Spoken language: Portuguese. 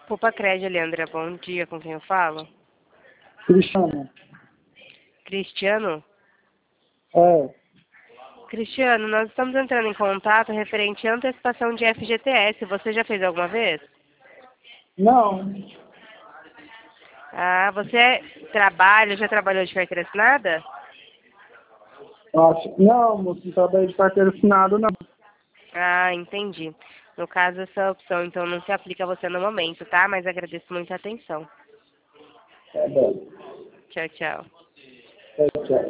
Poupa Crédito, Leandra, bom dia, com quem eu falo? Cristiano. Cristiano? É. Cristiano, nós estamos entrando em contato referente à antecipação de FGTS. Você já fez alguma vez? Não. Ah, você já trabalhou de carteira assinada? Não, moço, não trabalhei de carteira assinada, não. Ah, entendi. No caso, essa opção, então, não se aplica a você no momento, tá? Mas agradeço muito a atenção. Tá bom. Tchau, tchau. Tchau, tchau.